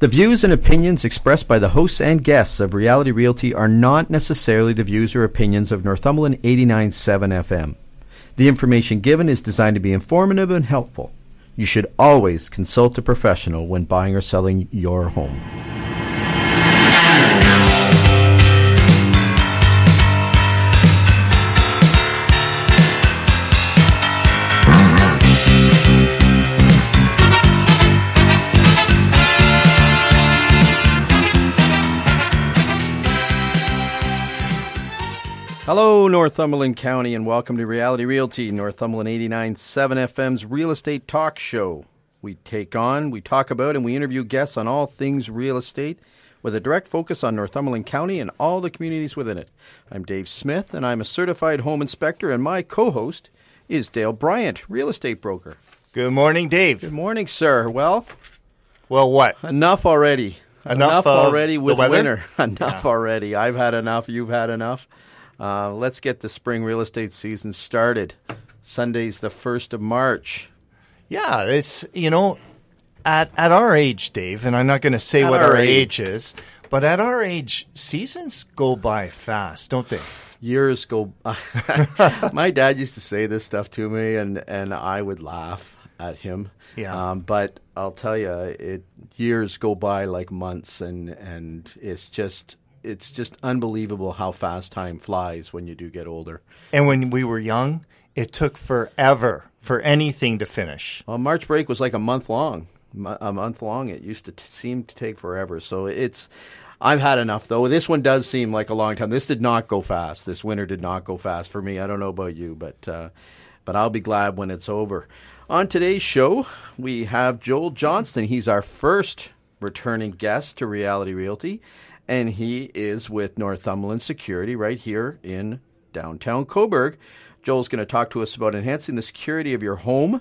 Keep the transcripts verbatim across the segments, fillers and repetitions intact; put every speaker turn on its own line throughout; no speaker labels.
The views and opinions expressed by the hosts and guests of Reality Realty are not necessarily the views or opinions of Northumberland eighty-nine point seven F M. The information given is designed to be informative and helpful. You should always consult a professional when buying or selling your home. Hello, Northumberland County, and welcome to Reality Realty, Northumberland eighty-nine point seven F M's real estate talk show. We take on, we talk about, and we interview guests on all things real estate with a direct focus on Northumberland County and all the communities within it. I'm Dave Smith, and I'm a certified home inspector, and my co-host is Dale Bryant, real estate broker.
Good morning, Dave.
Good morning, sir. Well,
well, what?
Enough already.
Enough,
enough already with winter. Enough
yeah.
already. I've had enough. You've had enough. Uh, let's get the spring real estate season started. Sunday's the first of March.
Yeah, it's, you know, at at our age, Dave, and I'm not going to say
at
what
our,
our
age.
age is, but at our age, seasons go by fast, don't they?
Years go by. My dad used to say this stuff to me, and, and I would laugh at him.
Yeah.
Um, but I'll tell you, it years go by like months, and, and it's just... It's just unbelievable how fast time flies when you do get older.
And when we were young, it took forever for anything to finish.
Well, March break was like a month long. A month long. It used to t- seem to take forever. So it's, I've had enough, though. This one does seem like a long time. This did not go fast. This winter did not go fast for me. I don't know about you, but uh, but I'll be glad when it's over. On today's show, we have Joel Johnston. He's our first returning guest to Reality Realty. And he is with Northumberland Security right here in downtown Cobourg. Joel's going to talk to us about enhancing the security of your home,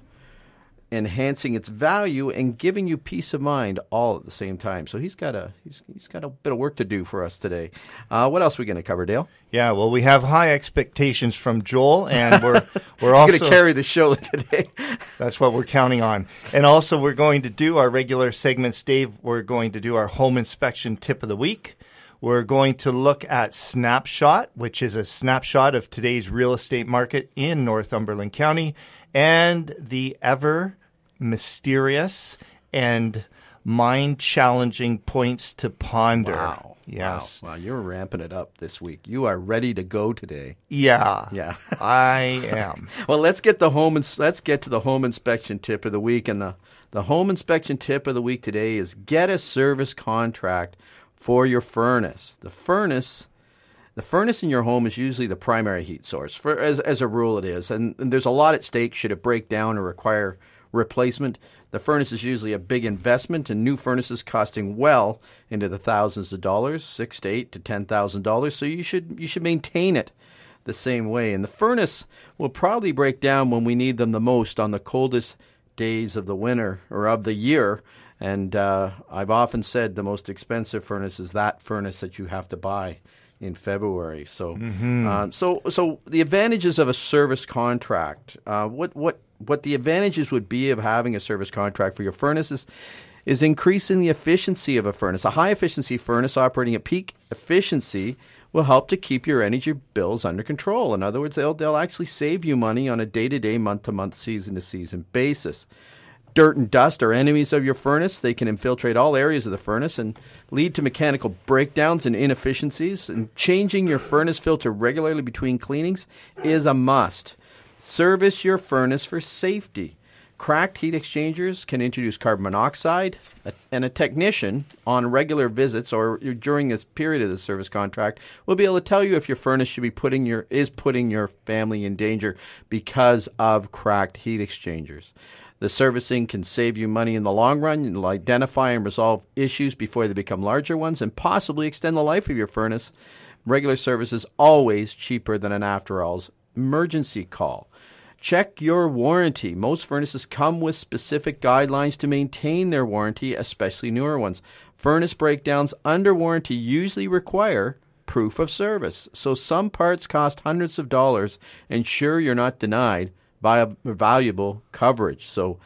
enhancing its value, and giving you peace of mind all at the same time. So he's got a he's he's got a bit of work to do for us today. Uh, what else are we going to cover, Dale?
Yeah, well, we have high expectations from Joel, and we're we're
he's
also
going to carry the show today.
That's what we're counting on. And also, we're going to do our regular segments, Dave. We're going to do our home inspection tip of the week. We're going to look at Snapshot, which is a snapshot of today's real estate market in Northumberland County, and the ever mysterious and mind-challenging points to ponder.
Wow.
Yes.
Wow. Wow, you're ramping it up this week. You are ready to go today.
Yeah.
Yeah.
I am.
Well, let's get the home ins- let's get to the home inspection tip of the week, and the the home inspection tip of the week today is get a service contract for your furnace. The furnace The furnace in your home is usually the primary heat source. For as as a rule it is. And, and there's a lot at stake should it break down or require replacement. The furnace is usually a big investment, and new furnaces costing well into the thousands of dollars, six to eight to ten thousand dollars. So you should you should maintain it the same way. And the furnace will probably break down when we need them the most on the coldest days of the winter or of the year. And uh, I've often said the most expensive furnace is that furnace that you have to buy in February. So, mm-hmm. um, so, so the advantages of a service contract. Uh, what, what, what the advantages would be of having a service contract for your furnaces is increasing the efficiency of a furnace. A high efficiency furnace operating at peak efficiency will help to keep your energy bills under control. In other words, they'll they'll actually save you money on a day-to-day, month-to-month, season-to-season basis. Dirt and dust are enemies of your furnace. They can infiltrate all areas of the furnace and lead to mechanical breakdowns and inefficiencies. And changing your furnace filter regularly between cleanings is a must. Service your furnace for safety. Cracked heat exchangers can introduce carbon monoxide, and a technician on regular visits or during this period of the service contract will be able to tell you if your furnace should be putting your is putting your family in danger because of cracked heat exchangers. The servicing can save you money in the long run. It'll identify and resolve issues before they become larger ones and possibly extend the life of your furnace. Regular service is always cheaper than an after-hours emergency call. Check your warranty. Most furnaces come with specific guidelines to maintain their warranty, especially newer ones. Furnace breakdowns under warranty usually require proof of service. So some parts cost hundreds of dollars. Ensure you're not denied by valuable coverage. So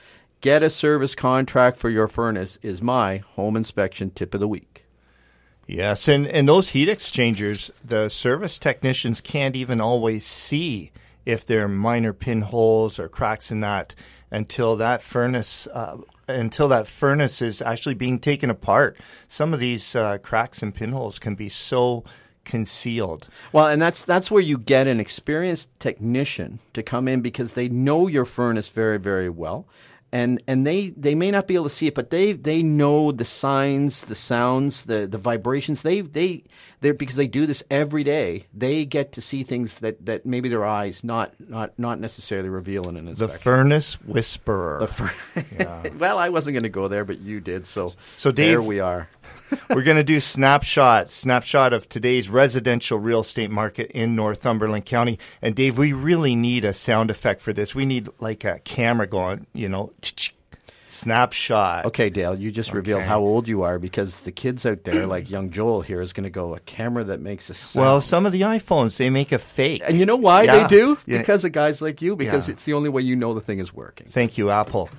get a service contract for your furnace is my home inspection tip of the week.
Yes, and, and those heat exchangers, the service technicians can't even always see if there are minor pinholes or cracks in that until that furnace uh, until that furnace is actually being taken apart. Some of these uh, cracks and pinholes can be so concealed.
Well, and that's that's where you get an experienced technician to come in because they know your furnace very, very well. And and they, they may not be able to see it, but they they know the signs, the sounds, the, the vibrations. They they they because they do this every day. They get to see things that, that maybe their eyes not not not necessarily reveal in an inspection.
The furnace whisperer.
The fur- yeah. Well, I wasn't going to go there, but you did. So
so Dave,
there we are.
We're going to do snapshot, snapshot of today's residential real estate market in Northumberland County. And Dave, we really need a sound effect for this. We need like a camera going, you know, snapshot.
Okay, Dale, you just okay. revealed how old you are because the kids out there, like young Joel here, is going to go, a camera that makes a sound.
Well, some of the iPhones, they make a fake.
And you know why yeah. they do?
Yeah.
Because of guys like you, because
yeah.
it's the only way you know the thing is working.
Thank you, Apple.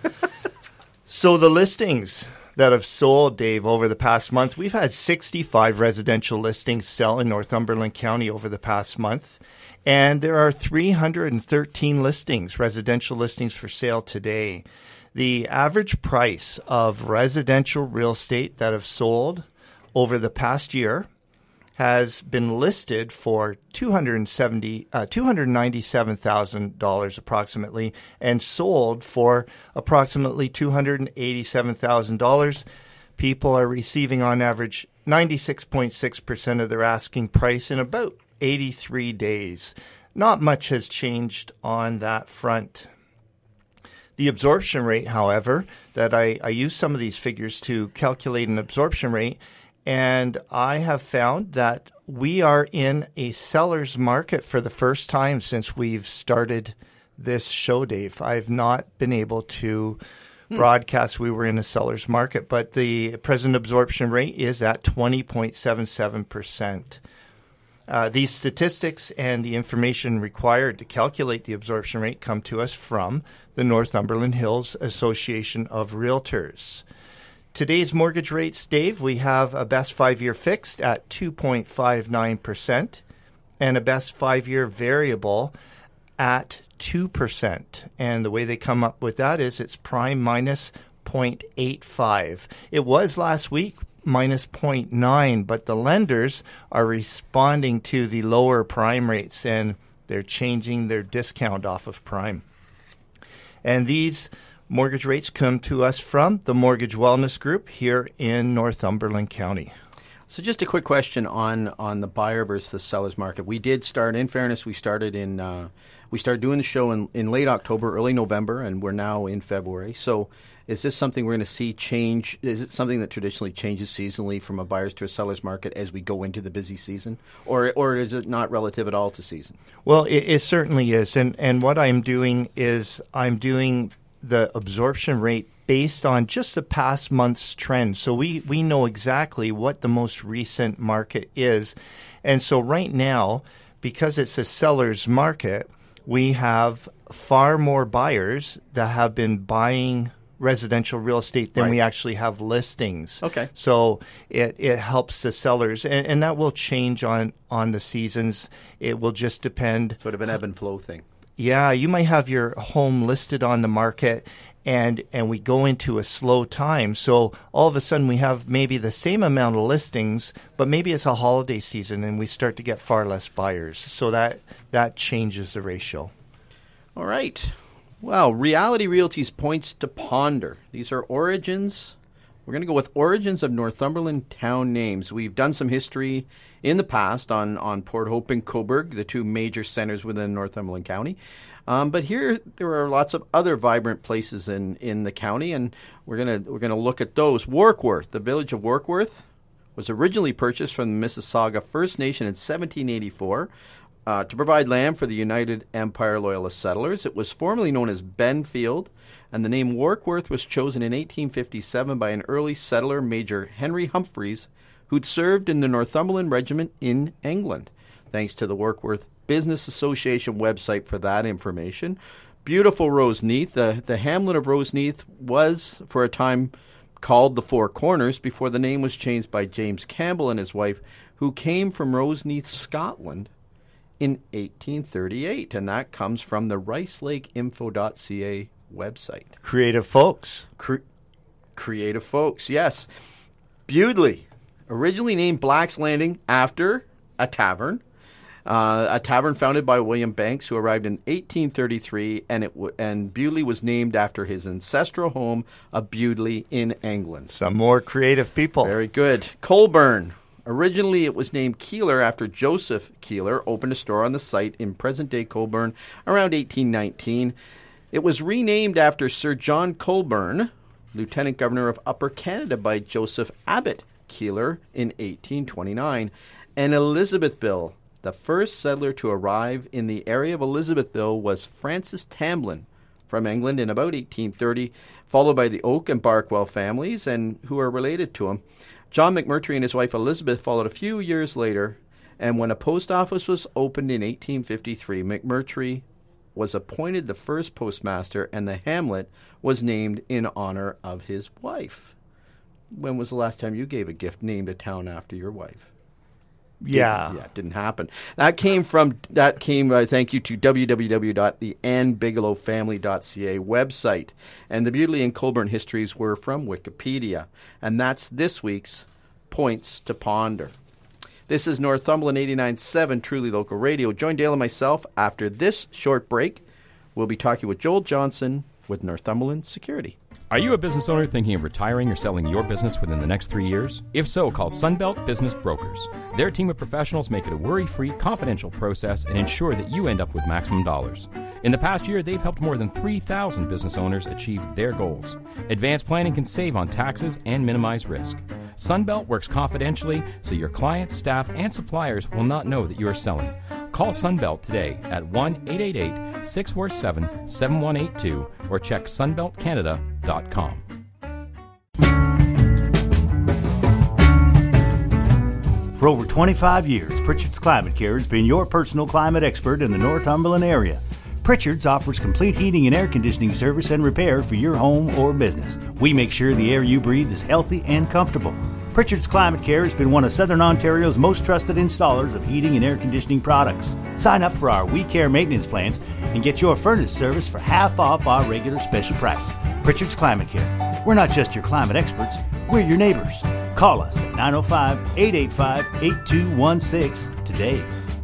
So the listings that have sold, Dave, over the past month. We've had sixty-five residential listings sell in Northumberland County over the past month. And there are three hundred thirteen listings, residential listings for sale today. The average price of residential real estate that have sold over the past year has been listed for two hundred seventy, uh, two hundred ninety-seven thousand dollars approximately and sold for approximately two hundred eighty-seven thousand dollars. People are receiving on average ninety-six point six percent of their asking price in about eighty-three days. Not much has changed on that front. The absorption rate, however, that I, I use some of these figures to calculate an absorption rate, and I have found that we are in a seller's market for the first time since we've started this show, Dave. I've not been able to hmm. broadcast we were in a seller's market, but the present absorption rate is at twenty point seven seven percent. Uh, these statistics and the information required to calculate the absorption rate come to us from the Northumberland Hills Association of Realtors. Today's mortgage rates, Dave, we have a best five-year fixed at two point five nine percent and a best five-year variable at two percent. And the way they come up with that is it's prime minus zero point eight five. It was last week minus zero point nine, but the lenders are responding to the lower prime rates and they're changing their discount off of prime. And these mortgage rates come to us from the Mortgage Wellness Group here in Northumberland County.
So just a quick question on, on the buyer versus the seller's market. We did start, in fairness, we started in uh, we started doing the show in, in late October, early November, and we're now in February. So is this something we're going to see change? Is it something that traditionally changes seasonally from a buyer's to a seller's market as we go into the busy season? Or or is it not relative at all to season?
Well, it, it certainly is. And, and what I'm doing is I'm doing the absorption rate based on just the past month's trend. So we, we know exactly what the most recent market is. And so right now, because it's a seller's market, we have far more buyers that have been buying residential real estate than right. we actually have listings.
Okay.
So it, it helps the sellers, and, and that will change on, on the seasons. It will just depend.
Sort of an ebb and flow thing.
Yeah, you might have your home listed on the market, and and we go into a slow time. So all of a sudden we have maybe the same amount of listings, but maybe it's a holiday season and we start to get far less buyers. So that, that changes the ratio.
All right. Well, Reality Realty's points to ponder. These are origins. We're going to go with origins of Northumberland town names. We've done some history in the past on, on Port Hope and Cobourg, the two major centers within Northumberland County. Um, but here there are lots of other vibrant places in, in the county, and we're gonna we're gonna look at those. Warkworth, the village of Warkworth, was originally purchased from the Mississauga First Nation in seventeen eighty-four. Uh, to provide land for the United Empire Loyalist settlers. It was formerly known as Benfield, and the name Warkworth was chosen in eighteen fifty-seven by an early settler, Major Henry Humphreys, who'd served in the Northumberland Regiment in England. Thanks to the Warkworth Business Association website for that information. beautiful Roseneath. The, the hamlet of Roseneath was, for a time, called the Four Corners before the name was changed by James Campbell and his wife, who came from Roseneath, Scotland in eighteen thirty-eight. And that comes from the rice lake info dot c a website.
Creative folks.
Cre- creative folks, yes. Bewdley, originally named Black's Landing after a tavern. Uh, a tavern founded by William Banks, who arrived in eighteen thirty-three, and it w- and Bewdley was named after his ancestral home of Bewdley in England.
Some more creative people.
Very good. Colburn. Originally, it was named Keeler after Joseph Keeler opened a store on the site in present-day Colburn around eighteen nineteen. It was renamed after Sir John Colburn, Lieutenant Governor of Upper Canada, by Joseph Abbott Keeler in eighteen twenty-nine. And Elizabethville. The first settler to arrive in the area of Elizabethville was Francis Tamblin from England in about eighteen thirty, followed by the Oak and Barkwell families, and who are related to him. John McMurtry and his wife Elizabeth followed a few years later, and when a post office was opened in eighteen fifty-three, McMurtry was appointed the first postmaster, and the hamlet was named in honor of his wife. When was the last time you gave a gift named a town after your wife?
Yeah.
Yeah, it didn't happen. That came from, that came, uh, thank you to w w w dot the ann bigelow family dot c a website. And the Bewdley and Colburn histories were from Wikipedia. And that's this week's Points to Ponder. This is Northumberland eighty-nine point seven, truly local radio. Join Dale and myself after this short break. We'll be talking with Joel Johnson with Northumberland Security.
Are you a business owner thinking of retiring or selling your business within the next three years? If so, call Sunbelt Business Brokers. Their team of professionals make it a worry-free, confidential process and ensure that you end up with maximum dollars. In the past year, they've helped more than three thousand business owners achieve their goals. Advanced planning can save on taxes and minimize risk. Sunbelt works confidentially so your clients, staff, and suppliers will not know that you are selling. Call Sunbelt today at one eight eight eight, six four seven, seven one eight two or check sunbelt canada dot com.
For over twenty-five years, Pritchard's Climate Care has been your personal climate expert in the Northumberland area. Pritchard's offers complete heating and air conditioning service and repair for your home or business. We make sure the air you breathe is healthy and comfortable. Pritchard's Climate Care has been one of Southern Ontario's most trusted installers of heating and air conditioning products. Sign up for our We Care maintenance plans and get your furnace service for half off our regular special price. Pritchard's Climate Care. We're not just your climate experts, we're your neighbors. Call us at nine oh five, eight eight five, eight two one six today.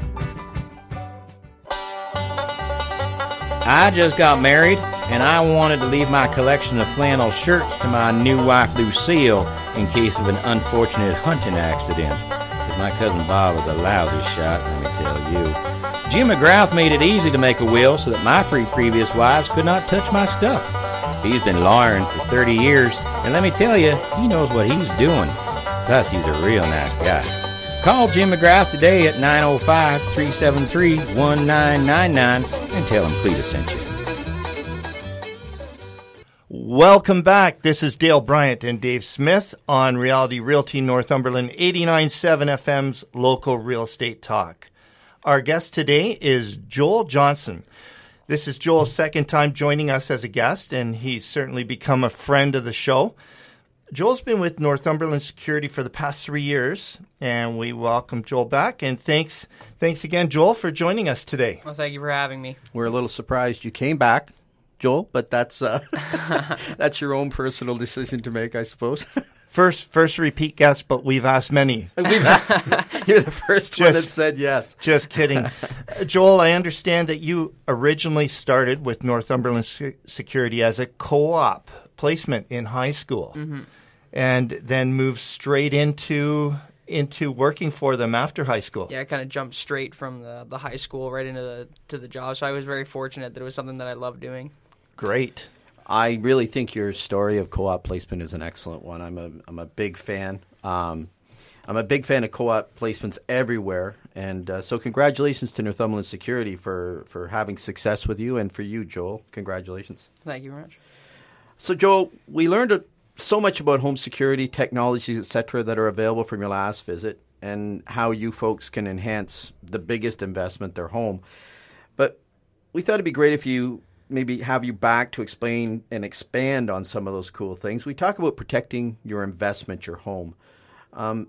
I just got married, and I wanted to leave my collection of flannel shirts to my new wife, Lucille, in case of an unfortunate hunting accident. Because my cousin Bob was a lousy shot, let me tell you. Jim McGrath made it easy to make a will so that my three previous wives could not touch my stuff. He's been lawyering for thirty years, and let me tell you, he knows what he's doing. Plus, he's a real nice guy. Call Jim McGrath today at nine oh five, three seven three, one nine nine nine and tell him Cleta sent you.
Welcome back. This is Dale Bryant and Dave Smith on Reality Realty Northumberland eighty-nine point seven F M's local real estate talk. Our guest today is Joel Johnson. This is Joel's second time joining us as a guest, and he's certainly become a friend of the show. Joel's been with Northumberland Security for the past three years, and we welcome Joel back. And thanks thanks again, Joel, for joining us today.
Well, thank you for having me.
We're a little surprised you came back, Joel, but that's uh, that's your own personal decision to make, I suppose.
First first repeat guest, but we've asked many.
We've asked, you're the first just, one that said yes.
Just kidding. Joel, I understand that you originally started with Northumberland Security as a co-op placement in high school, mm-hmm. and then moved straight into into working for them after high school.
Yeah, I kind of jumped straight from the, the high school right into the to the job. So I was very fortunate that it was something that I loved doing.
Great.
I really think your story of co-op placement is an excellent one. I'm a I'm a big fan. Um, I'm a big fan of co-op placements everywhere, and uh, so congratulations to Northumberland Security for, for having success with you, and for you, Joel. Congratulations.
Thank you very much.
So, Joel, we learned a, so much about home security, technologies, et cetera, that are available from your last visit, and how you folks can enhance the biggest investment, their home. But we thought it'd be great if you maybe have you back to explain and expand on some of those cool things. We talk about protecting your investment, your home. Um,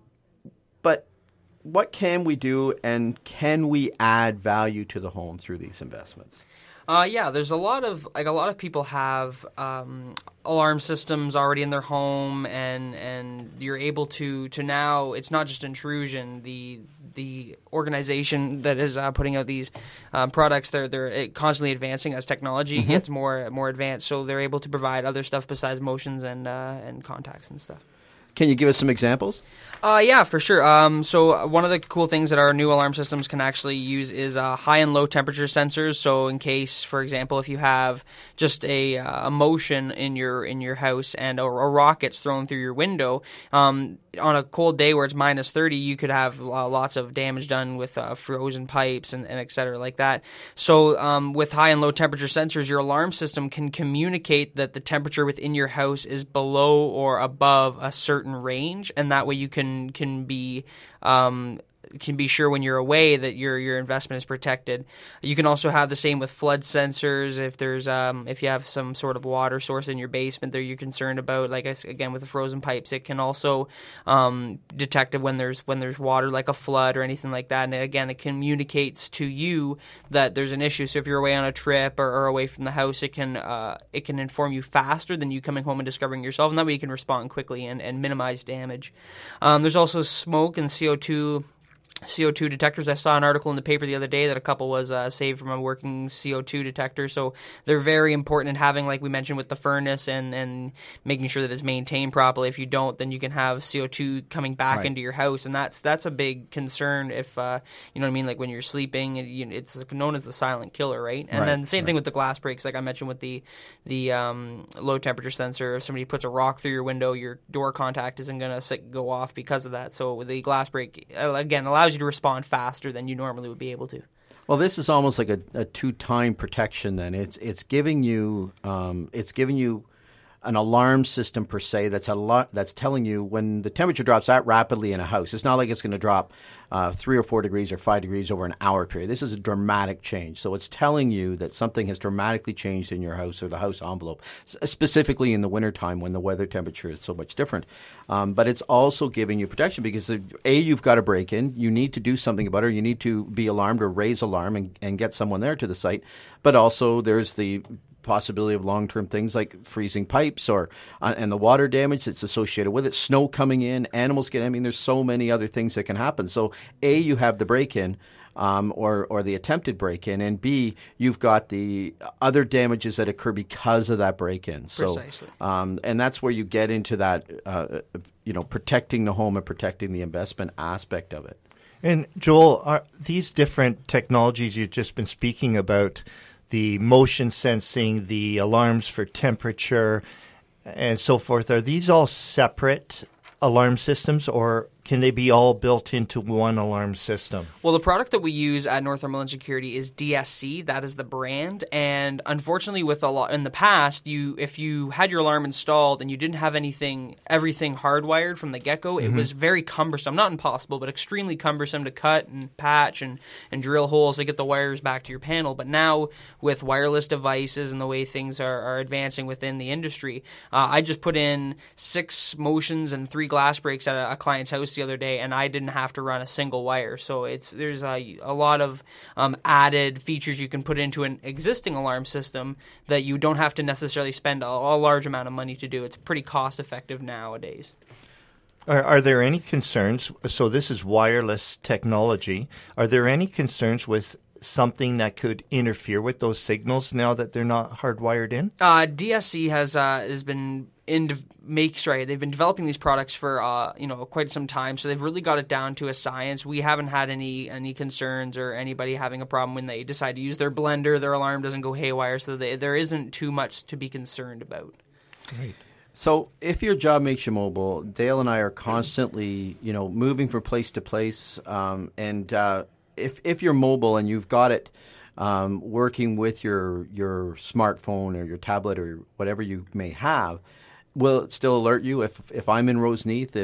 but what can we do, and can we add value to the home through these investments?
Uh, yeah, there's a lot of like a lot of people have um, alarm systems already in their home, and and you're able to to now it's not just intrusion. The the organization that is uh, putting out these um, products, they're they're constantly advancing as technology mm-hmm. gets more more advanced. So they're able to provide other stuff besides motions and uh, and contacts and stuff.
Can you give us some examples?
Uh, yeah, for sure. Um, so one of the cool things that our new alarm systems can actually use is uh, high and low temperature sensors. So in case, for example, if you have just a, uh, a motion in your in your house and a, a rock gets thrown through your window, um, on a cold day where it's minus thirty, you could have uh, lots of damage done with uh, frozen pipes and, and et cetera like that. So um, with high and low temperature sensors, your alarm system can communicate that the temperature within your house is below or above a certain range, and that way you can can be um, can be sure when you're away that your your investment is protected. You can also have the same with flood sensors. If there's um, if you have some sort of water source in your basement that you're concerned about, like I, again with the frozen pipes, it can also um, detect it when there's when there's water, like a flood or anything like that. And again, it communicates to you that there's an issue. So if you're away on a trip or, or away from the house, it can uh, it can inform you faster than you coming home and discovering yourself, and that way you can respond quickly and, and minimize damage. Um, there's also smoke and C O two. C O two detectors. I saw an article in the paper the other day that a couple was uh, saved from a working C O two detector. So they're very important in having, like we mentioned, with the furnace and, and making sure that it's maintained properly. If you don't, then you can have C O two coming back right. into your house, and that's that's a big concern. If uh, you know what I mean, like when you're sleeping, it's known as the silent killer, right? And right. then the same right. thing with the glass breaks, like I mentioned with the the um, low temperature sensor. If somebody puts a rock through your window, your door contact isn't going to go off because of that. So the glass break again allows you to respond faster than you normally would be able to.
Well, this is almost like a, a two-time protection. Then it's it's giving you um, it's giving you an alarm system per se that's a lot that's telling you when the temperature drops that rapidly in a house. It's not like it's going to drop uh, three or four degrees or five degrees over an hour period. This is a dramatic change. So it's telling you that something has dramatically changed in your house or the house envelope, specifically in the wintertime when the weather temperature is so much different. Um, but it's also giving you protection because, A, you've got to break in. You need to do something about it. Or you need to be alarmed or raise alarm and, and get someone there to the site. But also there's the possibility of long-term things like freezing pipes or uh, and the water damage that's associated with it, snow coming in, animals get, I mean, there's so many other things that can happen. So A, you have the break-in um, or, or the attempted break-in, and B, you've got the other damages that occur because of that break-in. So,
Precisely.
Um, and that's where you get into that, uh, you know, protecting the home and protecting the investment aspect of it.
And Joel, are these different technologies you've just been speaking about, the motion sensing, the alarms for temperature, and so forth, are these all separate alarm systems, or can they be all built into one alarm system?
Well, the product that we use at Northumberland Security is D S C. That is the brand. And unfortunately, with a lot in the past, you if you had your alarm installed and you didn't have anything, everything hardwired from the get-go, mm-hmm. it was very cumbersome. Not impossible, but extremely cumbersome to cut and patch and, and drill holes to get the wires back to your panel. But now, with wireless devices and the way things are, are advancing within the industry, uh, I just put in six motions and three glass breaks at a, a client's house the other day, and I didn't have to run a single wire. So it's there's a, a lot of um, added features you can put into an existing alarm system that you don't have to necessarily spend a, a large amount of money to do. It's pretty cost effective nowadays.
Are, are there any concerns? So this is wireless technology. Are there any concerns with something that could interfere with those signals now that they're not hardwired in?
Uh, D S C has uh, has been in de- make sorry they've been developing these products for uh, you know quite some time, so they've really got it down to a science. We haven't had any any concerns or anybody having a problem when they decide to use their blender, their alarm doesn't go haywire, so they, there isn't too much to be concerned about.
Right.
So if your job makes you mobile, Dale and I are constantly you know moving from place to place, um, and uh, if if you're mobile and you've got it um, working with your your smartphone or your tablet or whatever you may have, will it still alert you if if I'm in Roseneath, if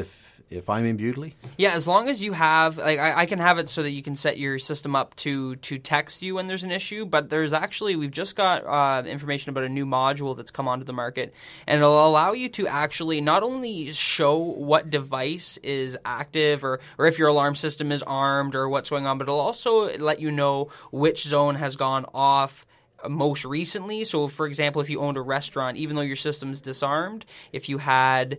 if I'm in Bewdley?
Yeah, as long as you have, like, I, I can have it so that you can set your system up to to text you when there's an issue. But there's actually, we've just got uh, information about a new module that's come onto the market, and it'll allow you to actually not only show what device is active or or if your alarm system is armed or what's going on, but it'll also let you know which zone has gone off most recently. So, for example, if you owned a restaurant, even though your system's disarmed, if you had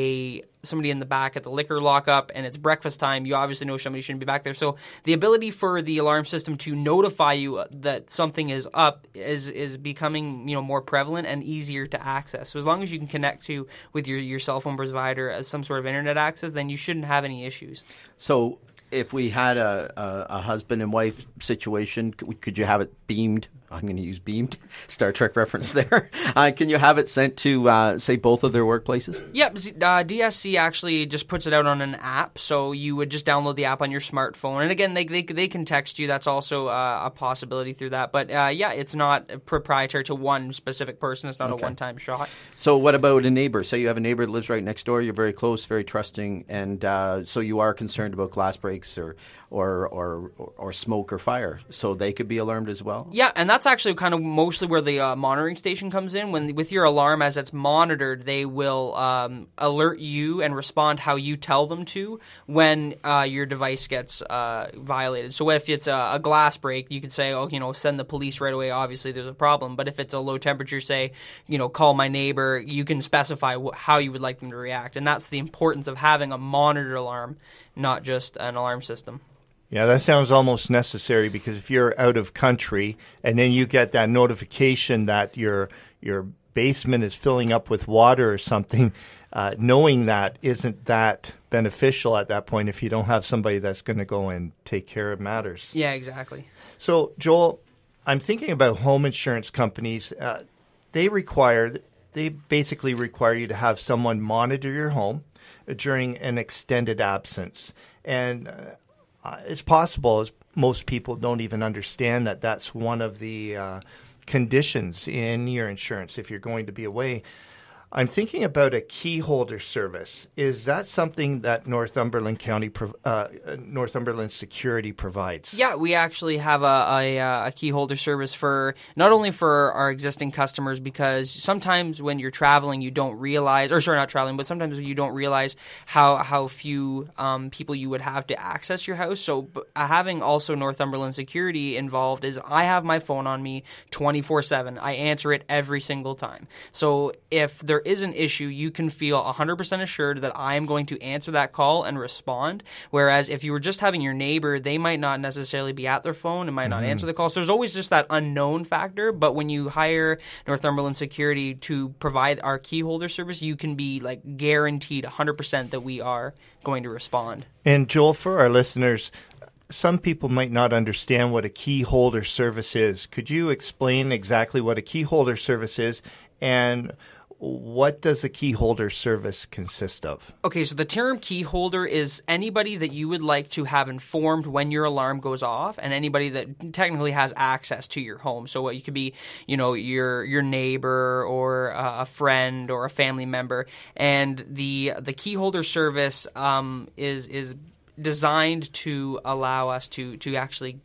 a somebody in the back at the liquor lockup and it's breakfast time, you obviously know somebody shouldn't be back there. So the ability for the alarm system to notify you that something is up is is becoming, you know, more prevalent and easier to access. So as long as you can connect to with your, your cell phone provider as some sort of internet access, then you shouldn't have any issues.
So if we had a, a, a husband and wife situation, could, could you have it beamed? I'm going to use beamed, Star Trek reference there. Uh, can you have it sent to, uh, say, both of their workplaces?
Yep. Uh, D S C actually just puts it out on an app, so you would just download the app on your smartphone. And again, they they, they can text you. That's also uh, a possibility through that. But uh, yeah, it's not proprietary to one specific person. It's not
Okay.
a one-time shot.
So what about a neighbor? Say you have a neighbor that lives right next door. You're very close, very trusting, and uh, so you are concerned about glass breaks or, or, or, or smoke or fire. So they could be alarmed as well?
Yeah, and that's actually kind of mostly where the uh, monitoring station comes in. When with your alarm, as it's monitored, they will um, alert you and respond how you tell them to when uh, your device gets uh, violated. So if it's a, a glass break, you could say, oh, you know, send the police right away. Obviously, there's a problem. But if it's a low temperature, say, you know, call my neighbor. You can specify wh- how you would like them to react, and that's the importance of having a monitored alarm, not just an alarm system.
Yeah, that sounds almost necessary, because if you're out of country and then you get that notification that your your basement is filling up with water or something, uh, knowing that isn't that beneficial at that point if you don't have somebody that's going to go and take care of matters.
Yeah, exactly.
So, Joel, I'm thinking about home insurance companies. Uh, they require, they basically require you to have someone monitor your home during an extended absence. And uh, Uh, it's possible, as most people don't even understand, that that's one of the uh, conditions in your insurance if you're going to be away. I'm thinking about a key holder service. Is that something that Northumberland County, prov- uh, Northumberland Security provides?
Yeah, we actually have a, a, a key holder service for not only for our existing customers, because sometimes when you're traveling, you don't realize, or sorry, not traveling, but sometimes you don't realize how how few um, people you would have to access your house. So uh, having also Northumberland Security involved is I have my phone on me twenty-four seven. I answer it every single time. So if there is an issue, you can feel one hundred percent assured that I am going to answer that call and respond. Whereas if you were just having your neighbor, they might not necessarily be at their phone and might not
Mm-hmm.
answer the call. So there's always just that unknown factor. But when you hire Northumberland Security to provide our key holder service, you can be like guaranteed one hundred percent that we are going to respond.
And Joel, for our listeners, some people might not understand what a key holder service is. Could you explain exactly what a key holder service is, and what does a key holder service consist of? Okay,
so the term key holder is anybody that you would like to have informed when your alarm goes off, and anybody that technically has access to your home. So you could be, you know, your your neighbor or uh, a friend or a family member. And the the key holder service um, is is designed to allow us to to actually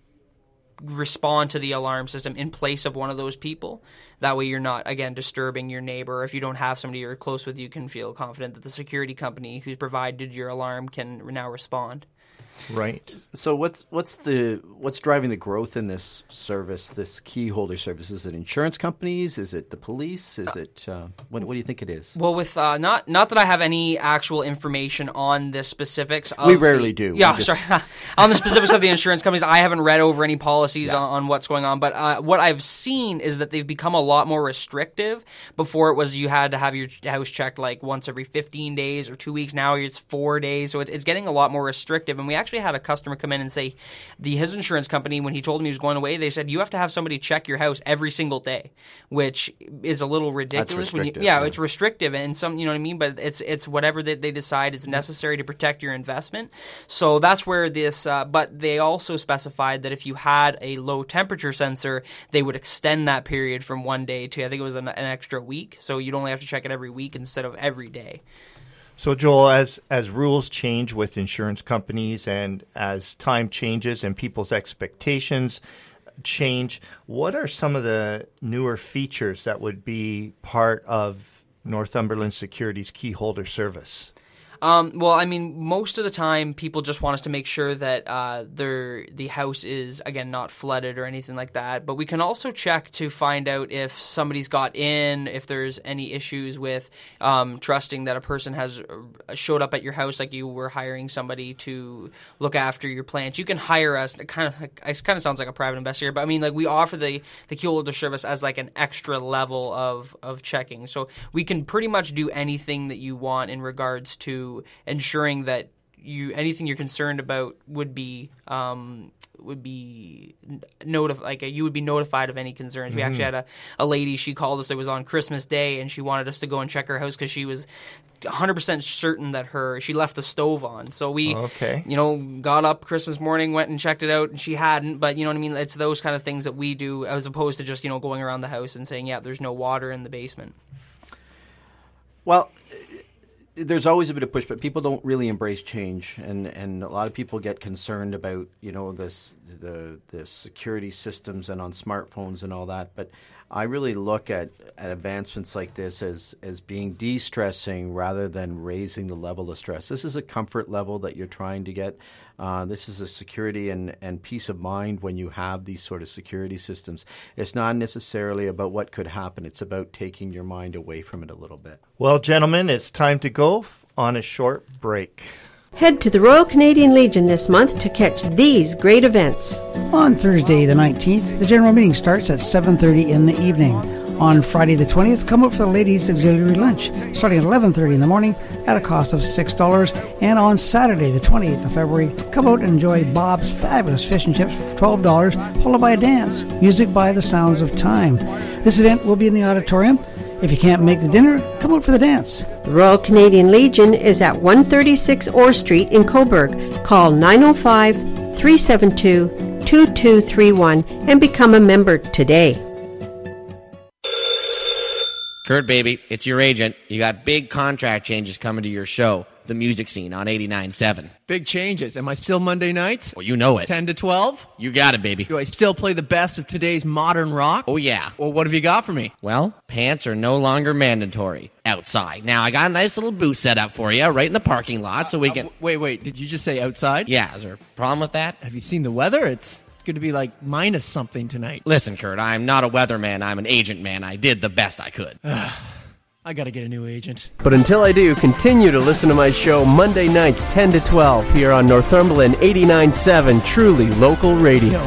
respond to the alarm system in place of one of those people. That way you're not, again, disturbing your neighbor. If you don't have somebody you're close with, you can feel confident that the security company who's provided your alarm can now respond.
Right.
So what's what's the what's driving the growth in this service, this key holder service? Is it insurance companies? Is it the police? Is it uh, what, what do you think it is?
Well, with uh, not not that I have any actual information on the specifics of
We rarely
the,
do.
Yeah,
We
sorry.
just...
on the specifics of the insurance companies, I haven't read over any policies
yeah.
on, on what's going on. But uh, what I've seen is that they've become a lot more restrictive. Before it was you had to have your house checked like once every fifteen days or two weeks. Now it's four days. So it's, it's getting a lot more restrictive. And we actually had a customer come in and say the his insurance company, when he told me he was going away, they said you have to have somebody check your house every single day, which is a little ridiculous.
That's
when you,
restrictive,
yeah,
yeah,
it's restrictive, and some, you know what I mean. But it's it's whatever that they decide is necessary to protect your investment. So that's where this. Uh, but they also specified that if you had a low temperature sensor, they would extend that period from one day to I think it was an, an extra week. So you'd only have to check it every week instead of every day.
So, Joel, as as rules change with insurance companies and as time changes and people's expectations change, what are some of the newer features that would be part of Northumberland Security's key holder service?
Um, well, I mean, most of the time, people just want us to make sure that uh, their the house is, again, not flooded or anything like that. But we can also check to find out if somebody's got in, if there's any issues with um, trusting that a person has showed up at your house, like you were hiring somebody to look after your plants. You can hire us. It kind of, it kind of sounds like a private investigator, but I mean, like we offer the the key holder service as like an extra level of of checking. So we can pretty much do anything that you want in regards to ensuring that you anything you're concerned about would be um, would be notif- like you would be notified of any concerns. Mm-hmm. We actually had a, a lady, she called us, it was on Christmas Day, and she wanted us to go and check her house because she was one hundred percent certain that her she left the stove on. So we
okay.
you know got up Christmas morning, went and checked it out, and she hadn't. But you know what I mean, it's those kind of things that we do as opposed to just you know going around the house and saying, yeah, there's no water in the basement.
Well, there's always a bit of push, but people don't really embrace change, and, and a lot of people get concerned about you know this the the security systems and on smartphones and all that. But I really look at, at advancements like this as as being de-stressing rather than raising the level of stress. This is a comfort level that you're trying to get. Uh, this is a security and, and peace of mind when you have these sort of security systems. It's not necessarily about what could happen. It's about taking your mind away from it a little bit.
Well, gentlemen, it's time to go f- on a short break.
Head to the Royal Canadian Legion this month to catch these great events.
On Thursday the nineteenth, the general meeting starts at seven thirty in the evening. On Friday the twentieth, come out for the ladies' auxiliary lunch, starting at eleven thirty in the morning at a cost of six dollars. And on Saturday the twenty-eighth of February, come out and enjoy Bob's fabulous fish and chips for twelve dollars, followed by a dance, music by the Sounds of Time. This event will be in the auditorium. If you can't make the dinner, come out for the dance.
The Royal Canadian Legion is at one thirty-six Orr Street in Cobourg. Call nine oh five, three seven two, two two three one and become a member today.
Kurt, baby, it's your agent. You got big contract changes coming to your show, The Music Scene, on eighty-nine point seven.
Big changes. Am I still Monday nights?
Well, you know it.
ten to twelve?
You got it, baby.
Do I still play the best of today's modern rock?
Oh, yeah.
Well, what have you got for me?
Well, pants are no longer mandatory outside. Now, I got a nice little booth set up for you right in the parking lot so we can...
Uh, wait, wait. Did you just say outside?
Yeah. Is there a problem with that?
Have you seen the weather? It's going to be like minus something tonight.
Listen, Kurt, I'm not a weatherman. I'm an agent man. I did the best I could.
I gotta get a new agent.
But until I do, continue to listen to my show Monday nights ten to twelve here on Northumberland eighty-nine point seven, truly local radio.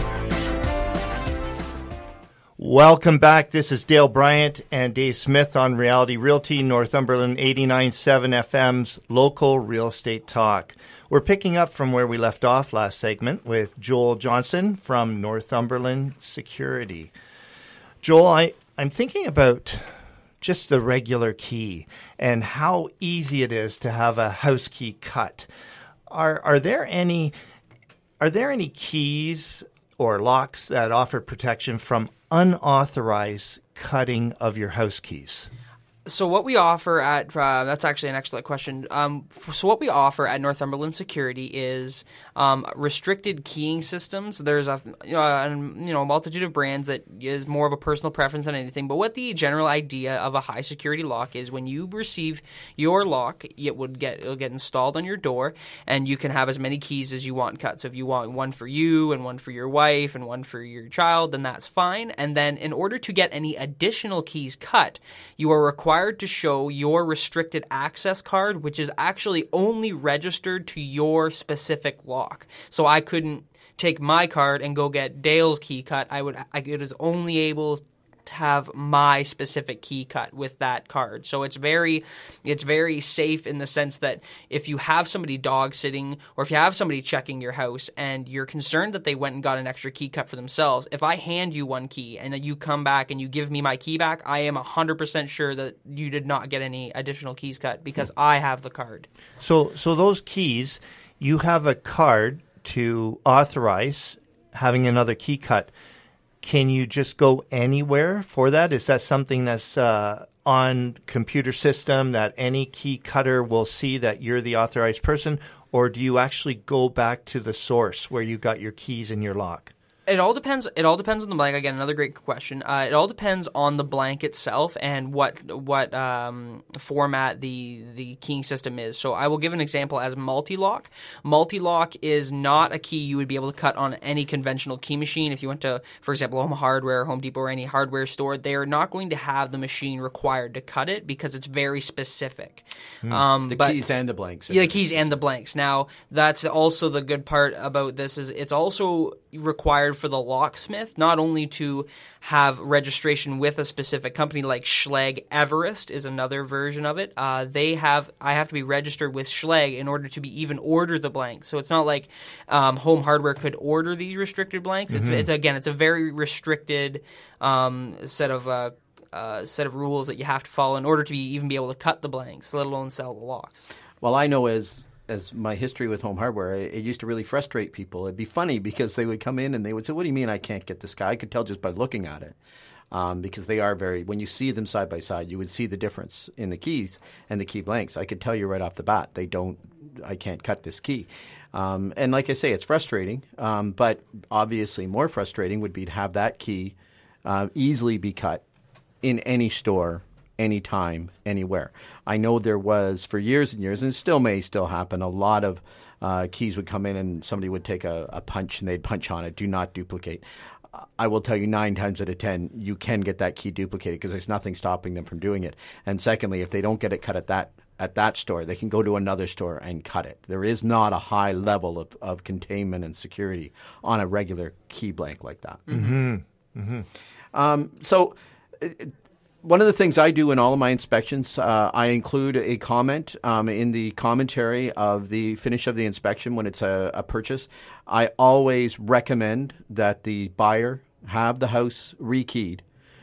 Welcome back. This is Dale Bryant and Dave Smith on Reality Realty, Northumberland eighty-nine point seven F M's local real estate talk. We're picking up from where we left off last segment with Joel Johnson from Northumberland Security. Joel, I, I'm thinking about just the regular key and how easy it is to have a house key cut. Are are there any are there any keys or locks that offer protection from unauthorized cutting of your house keys?
So what we offer at uh, that's actually an excellent question. Um, f- so what we offer at Northumberland Security is um, restricted keying systems. There's a you know, a you know a multitude of brands that is more of a personal preference than anything. But what the general idea of a high security lock is, when you receive your lock, it would get it'll get installed on your door, and you can have as many keys as you want cut. So if you want one for you and one for your wife and one for your child, then that's fine. And then in order to get any additional keys cut, you are required to show your restricted access card, which is actually only registered to your specific lock. So I couldn't take my card and go get Dale's key cut. I would. I, it is only able to have my specific key cut with that card. So it's very it's very safe in the sense that if you have somebody dog sitting or if you have somebody checking your house and you're concerned that they went and got an extra key cut for themselves, if I hand you one key and you come back and you give me my key back, I am one hundred percent sure that you did not get any additional keys cut because I have the card.
So so those keys, you have a card to authorize having another key cut. Can you just go anywhere for that? Is that something that's uh, on computer system that any key cutter will see that you're the authorized person, or do you actually go back to the source where you got your keys in your lock?
It all depends. It all depends on the blank. Again, another great question. Uh, it all depends on the blank itself and what what um, format the the keying system is. So I will give an example as multi-lock. Multi-lock is not a key you would be able to cut on any conventional key machine. If you went to, for example, Home Hardware, Home Depot, or any hardware store, they are not going to have the machine required to cut it because it's very specific.
Hmm.
Um,
the
but,
keys and the blanks.
Yeah, the keys and the blanks. Now, that's also the good part about this is it's also required for the locksmith not only to have registration with a specific company like Schlage Everest is another version of it. Uh, they have I have to be registered with Schlage in order to be even order the blanks. So it's not like um, Home Hardware could order these restricted blanks. It's,
Mm-hmm.
it's again it's a very restricted um, set of uh, uh, set of rules that you have to follow in order to be, even be able to cut the blanks, let alone sell the locks.
Well, I know as as my history with Home Hardware, it, it used to really frustrate people. It'd be funny because they would come in and they would say, "What do you mean I can't get this guy?" I could tell just by looking at it. Um, because they are very – when you see them side by side, you would see the difference in the keys and the key blanks. I could tell you right off the bat, they don't – I can't cut this key. Um, and like I say, it's frustrating, um, but obviously more frustrating would be to have that key uh, easily be cut in any store, anytime, anywhere. I know there was for years and years, and it still may still happen, a lot of uh, keys would come in and somebody would take a, a punch and they'd punch on it, do not duplicate. I will tell you nine times out of ten, you can get that key duplicated because there's nothing stopping them from doing it. And secondly, if they don't get it cut at that at that store, they can go to another store and cut it. There is not a high level of, of containment and security on a regular key blank like that.
Mm-hmm. Mm-hmm.
Um, so it, one of the things I do in all of my inspections, uh, I include a comment um, in the commentary of the finish of the inspection when it's a, a purchase. I always recommend that the buyer have the house rekeyed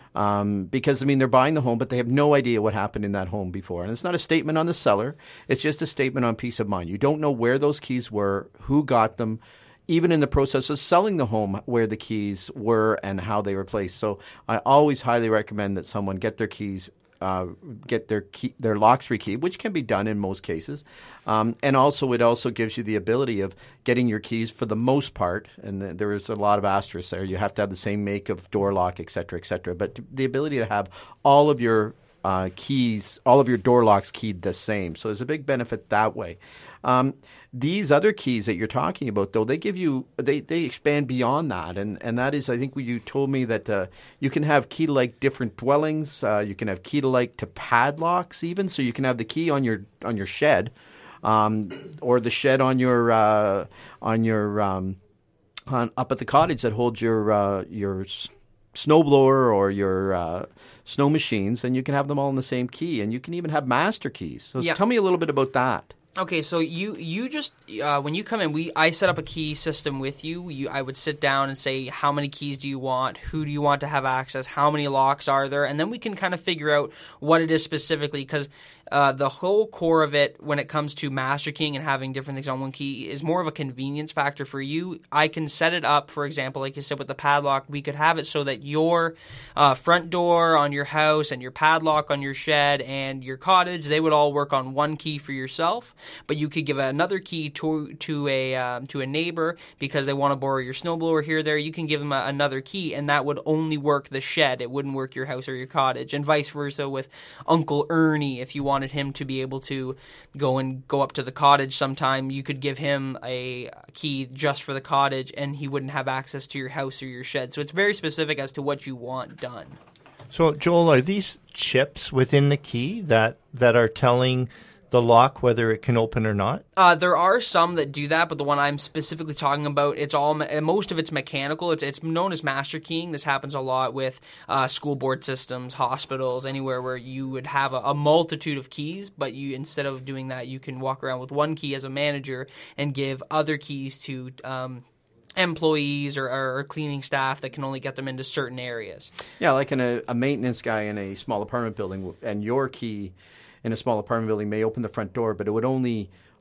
um, because, I mean, they're buying the home, but they have no idea what happened in that home before. And it's not a statement on the seller. It's just a statement on peace of mind. You don't know where those keys were, who got them, even in the process of selling the home, where the keys were and how they were placed. So I always highly recommend that someone get their keys, uh, get their key, their locks rekeyed, which can be done in most cases. Um, and also, it also gives you the ability of getting your keys for the most part, and there is a lot of asterisks there. You have to have the same make of door lock, et cetera, et cetera. But the ability to have all of your uh, keys, all of your door locks keyed the same. So there's a big benefit that way. Um, these other keys that you're talking about, though, they give you they, they expand beyond that, and and that is, I think, you told me that uh, you can have key to like different dwellings. Uh, you can have key to like to padlocks, even. So you can have the key on your on your shed, um, or the shed on your uh, on your um, on, up at the cottage that holds your uh, your snowblower or your uh, snow machines, and you can have them all in the same key, and you can even have master keys. So
Yeah.
tell me a little bit about that.
Okay, so you you just uh, when you come in, we I set up a key system with you. You I would sit down and say, how many keys do you want? Who do you want to have access? How many locks are there? And then we can kind of figure out what it is specifically, because uh, the whole core of it, when it comes to master keying and having different things on one key, is more of a convenience factor for you. I can set it up, for example, like you said with the padlock, we could have it so that your uh, front door on your house and your padlock on your shed and your cottage, they would all work on one key for yourself. But you could give another key to to a um, to a neighbor because they want to borrow your snowblower here or there. You can give them a, another key, and that would only work the shed. It wouldn't work your house or your cottage, and vice versa with Uncle Ernie. If you wanted him to be able to go and go up to the cottage sometime, you could give him a key just for the cottage, and he wouldn't have access to your house or your shed. So it's very specific as to what you want done.
So, Joel, are these chips within the key that, that are telling the lock whether it can open or not?
Uh, there are some that do that, but the one I'm specifically talking about, it's all most of it's mechanical. It's it's known as master keying. This happens a lot with uh, school board systems, hospitals, anywhere where you would have a, a multitude of keys, but you instead of doing that, you can walk around with one key as a manager and give other keys to um, employees or, or cleaning staff that can only get them into certain areas.
Yeah, like in a, a maintenance guy in a small apartment building, and your key in a small apartment building may open the front door, but it would only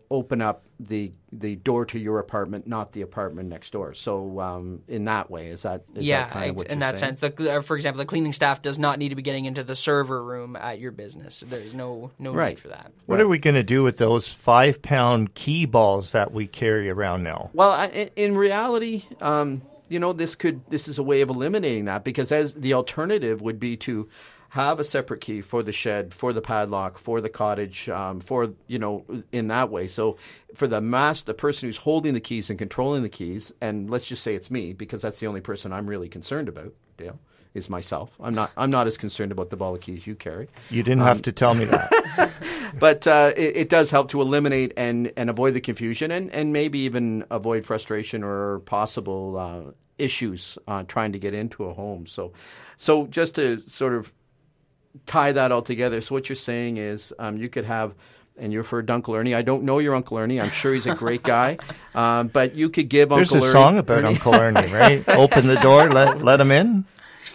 open up the the door to your apartment, not the apartment next door. So um, in that way, is that is
yeah,
that kind of what
in
you're
that
saying?
sense. The, uh, for example, the cleaning staff does not need to be getting into the server room at your business. There's no no
Right.
need for that.
What are we going to do with those five pound key balls that we carry around now?
Well, I, in, in reality, um, you know, this could this is a way of eliminating that, because as the alternative would be to have a separate key for the shed, for the padlock, for the cottage, um, for, you know, in that way. So for the mass, the person who's holding the keys and controlling the keys, and let's just say it's me, because that's the only person I'm really concerned about, Dale, is myself. I'm not I'm not as concerned about the ball of keys you carry.
You didn't
Um,
have to tell me that.
But uh, it, it does help to eliminate and, and avoid the confusion, and, and maybe even avoid frustration or possible uh, issues uh, trying to get into a home. So, so just to sort of tie that all together. So what you're saying is um, you could have, and you're for Uncle Ernie. I don't know your Uncle Ernie. I'm sure he's a great guy. Um, but you could give
There's
Uncle
a
Ernie...
song about
Ernie.
Uncle Ernie, right? Open the door, let let him in.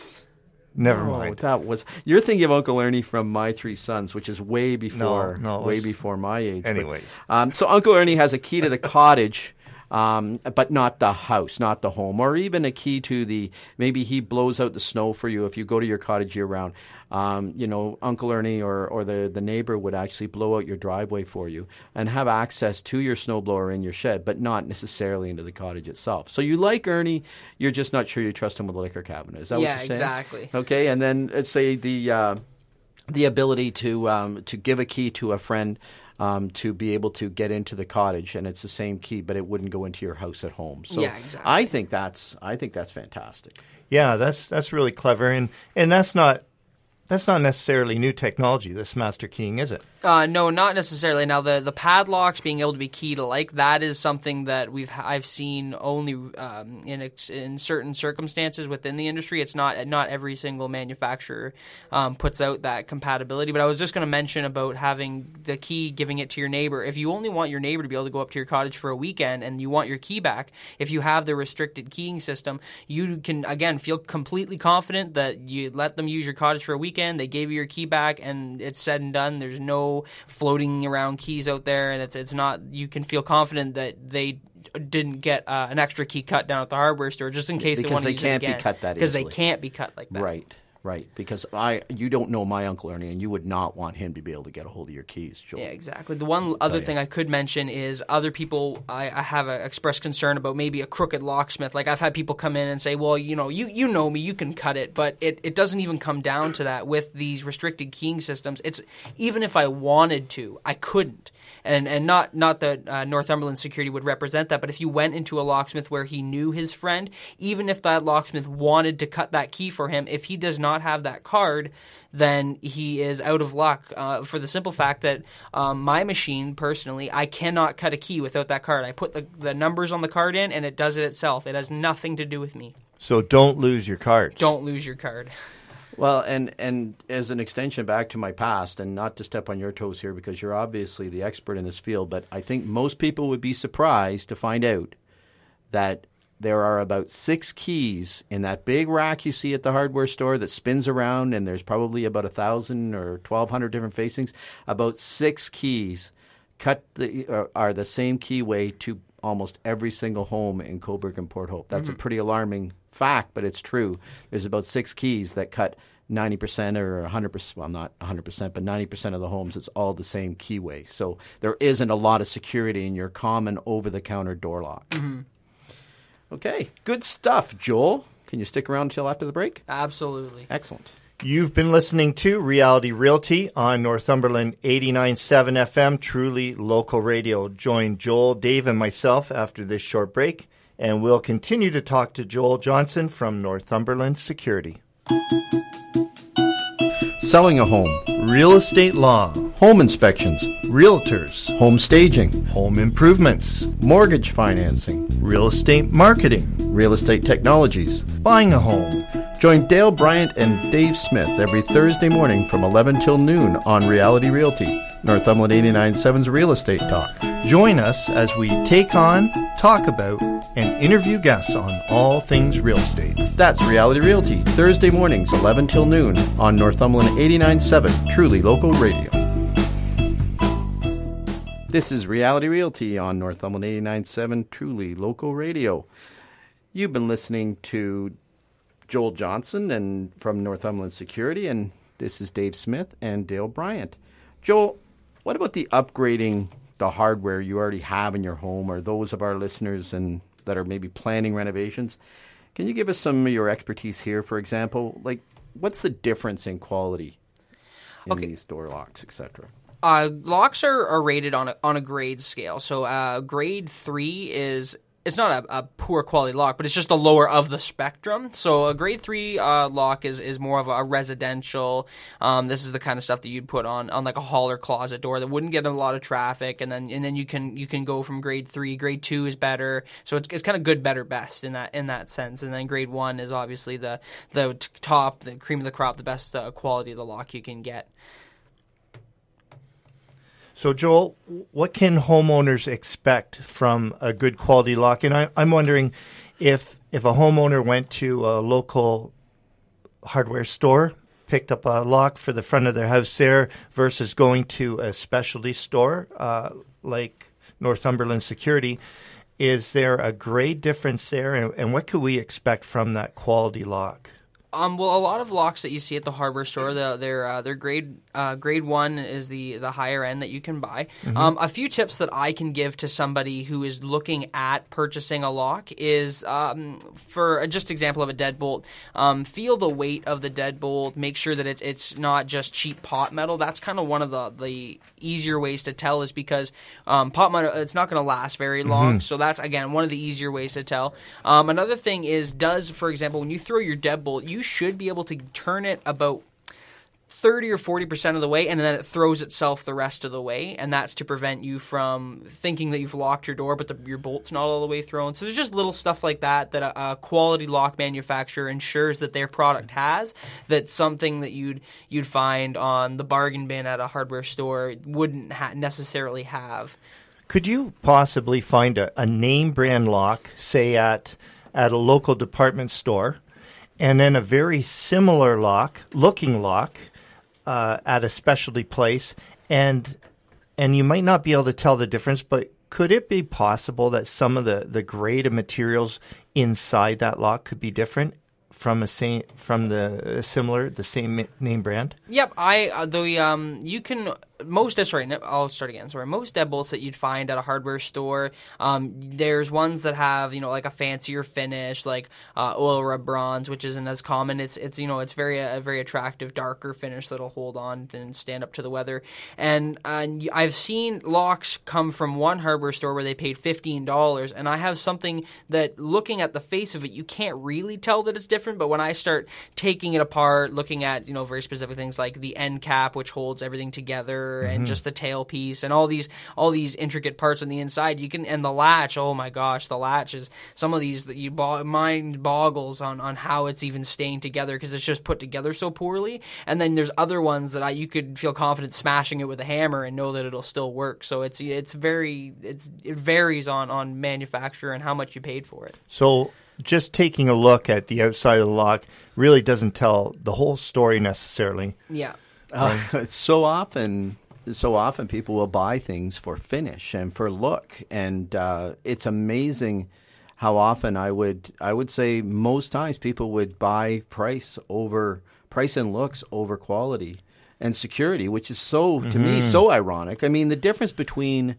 Never
Oh,
mind.
that was you're thinking of Uncle Ernie from My Three Sons, which is way before,
no, it
way
was-
before my age. But,
Anyways.
um, so Uncle Ernie has a key to the cottage, um, but not the house, not the home, or even a key to the. Maybe he blows out the snow for you if you go to your cottage year round. Um, you know, Uncle Ernie or, or the, the neighbor would actually blow out your driveway for you and have access to your snowblower in your shed, but not necessarily into the cottage itself. So you like Ernie, you're just not sure you trust him with a liquor cabinet. Is that
Yeah,
what you're saying?
exactly.
Okay, and then let's say the uh, the ability to um, to give a key to a friend um, to be able to get into the cottage, and it's the same key, but it wouldn't go into your house at home. So
Yeah, exactly.
I think that's I think that's fantastic.
Yeah, that's that's really clever, and and that's not that's not necessarily new technology. This master keying, is it?
Uh, no, not necessarily. Now, the, the padlocks being able to be keyed alike, that is something that we've I've seen only um, in ex, in certain circumstances within the industry. It's not not every single manufacturer um, puts out that compatibility. But I was just going to mention about having the key, giving it to your neighbor. If you only want your neighbor to be able to go up to your cottage for a weekend and you want your key back, if you have the restricted keying system, you can again feel completely confident that you let them use your cottage for a weekend. They gave you your key back, and it's said and done. There's no floating around keys out there, and it's it's not. You can feel confident that they didn't get uh, an extra key cut down at the hardware store just in case they
Because
want to
they
use
can't
it
be
again.
cut that
because they
easily.
can't be cut like that.
Right, right. Because I you don't know my Uncle Ernie, and you would not want him to be able to get a hold of your keys, Joel.
Yeah, exactly. The one other
you.
thing I could mention is other people I, I have a, expressed concern about maybe a crooked locksmith. Like I've had people come in and say, well, you know, you, you know me, you can cut it. But it, it doesn't even come down to that with these restricted keying systems. It's even if I wanted to, I couldn't. And and not, not that uh, Northumberland Security would represent that, but if you went into a locksmith where he knew his friend, even if that locksmith wanted to cut that key for him, if he does not have that card, then he is out of luck uh, for the simple fact that um, my machine, personally, I cannot cut a key without that card. I put the, the numbers on the card in, and it does it itself. It has nothing to do with me.
So don't lose your cards.
Don't lose your card.
Well, and, and as an extension back to my past, and not to step on your toes here because you're obviously the expert in this field, but I think most people would be surprised to find out that there are about six keys in that big rack you see at the hardware store that spins around, and there's probably about a thousand or twelve hundred different facings. About six keys cut the uh, are the same keyway to almost every single home in Cobourg and Port Hope. That's
Mm-hmm.
a pretty alarming fact, but it's true. There's about six keys that cut ninety percent or one hundred percent, well, not one hundred percent, but ninety percent of the homes. It's all the same keyway. So there isn't a lot of security in your common over-the-counter door lock.
Mm-hmm.
Okay, good stuff, Joel. Can you stick around until after the break?
Absolutely.
Excellent.
You've been listening to Reality Realty on Northumberland eighty-nine point seven F M, truly local radio. Join Joel, Dave, and myself after this short break, and we'll continue to talk to Joel Johnson from Northumberland Security.
Selling a home,
Real estate law,
home inspections,
realtors,
home staging,
home improvements,
mortgage financing,
real estate marketing,
real estate technologies.
buying a home.
Join Dale Bryant and Dave Smith every Thursday morning from eleven till noon on Reality Realty, Northumberland eighty-nine point seven's Real Estate Talk.
Join us as we take on, talk about, and interview guests on all things real estate.
That's Reality Realty, Thursday mornings, eleven till noon on Northumberland eighty-nine point seven, truly local radio. This is Reality Realty on Northumberland eighty-nine point seven, truly local radio. You've been listening to Joel Johnson and from Northumberland Security, and this is Dave Smith and Dale Bryant. Joel, what about the upgrading the hardware you already have in your home, or those of our listeners and that are maybe planning renovations? Can you give us some of your expertise here? For example, like what's the difference in quality in
Okay.
these door locks, et cetera?
Uh, locks are, are rated on a, on a grade scale. So uh, grade three is it's not a, a poor quality lock, but it's just the lower of the spectrum. So a grade three uh, lock is, is more of a residential. Um, this is the kind of stuff that you'd put on, on like a hall or closet door that wouldn't get a lot of traffic, and then and then you can you can go from grade three. Grade two is better. So it's, it's kind of good, better, best in that in that sense. And then grade one is obviously the the top, the cream of the crop, the best uh, quality of the lock you can get.
So, Joel, what can homeowners expect from a good quality lock? And I, I'm wondering if if a homeowner went to a local hardware store, picked up a lock for the front of their house there, versus going to a specialty store uh, like Northumberland Security, is there a grade difference there? And, and what could we expect from that quality lock?
Um, well, a lot of locks that you see at the hardware store, the, they're uh, they're grade uh, grade one is the, the higher end that you can buy.
Mhm.
Um, a few tips that I can give to somebody who is looking at purchasing a lock is, um, for just example of a deadbolt, um, feel the weight of the deadbolt. Make sure that it's it's not just cheap pot metal. That's kind of one of the, the easier ways to tell, is because um, pot metal, it's not going to last very long.
Mhm.
So that's, again, one of the easier ways to tell. Um, another thing is, does, for example, when you throw your deadbolt, you should be able to turn it about thirty or forty percent of the way, and then it throws itself the rest of the way, and that's to prevent you from thinking that you've locked your door, but the, your bolt's not all the way thrown. So there's just little stuff like that that a, a quality lock manufacturer ensures that their product has, that's something that you'd you'd find on the bargain bin at a hardware store wouldn't ha- necessarily have.
Could you possibly find a, a name brand lock, say at at a local department store, and then a very similar lock, looking lock, uh, at a specialty place, and and you might not be able to tell the difference, but could it be possible that some of the, the grade of materials inside that lock could be different from a same from the uh, similar the same name brand?
Yep, I uh, the um you can most uh, sorry no, I'll start again. Sorry, most deadbolts that you'd find at a hardware store, um, there's ones that have, you know, like a fancier finish, like uh, oil rub bronze, which isn't as common. It's it's you know it's very a very attractive darker finish that'll hold on and stand up to the weather. And uh, I've seen locks come from one hardware store where they paid fifteen dollars, and I have something that, looking at the face of it, you can't really tell that it's different. But when I start taking it apart, looking at, you know, very specific things like the end cap, which holds everything together, and
Mhm.
just the tailpiece and all these all these intricate parts on the inside, you can, and the latch, oh my gosh, the latch is some of these that you bo- mind boggles on, on how it's even staying together, because it's just put together so poorly. And then there's other ones that I you could feel confident smashing it with a hammer and know that it'll still work. So it's it's very it's it varies on on manufacturer and how much you paid for it.
So just taking a look at the outside of the lock really doesn't tell the whole story necessarily.
Yeah.
Uh, it's so often, so often people will buy things for finish and for look, and uh, it's amazing how often I would, I would say most times people would buy price over price and looks over quality and security, which is so to me
Mhm.
so ironic. I mean, the difference between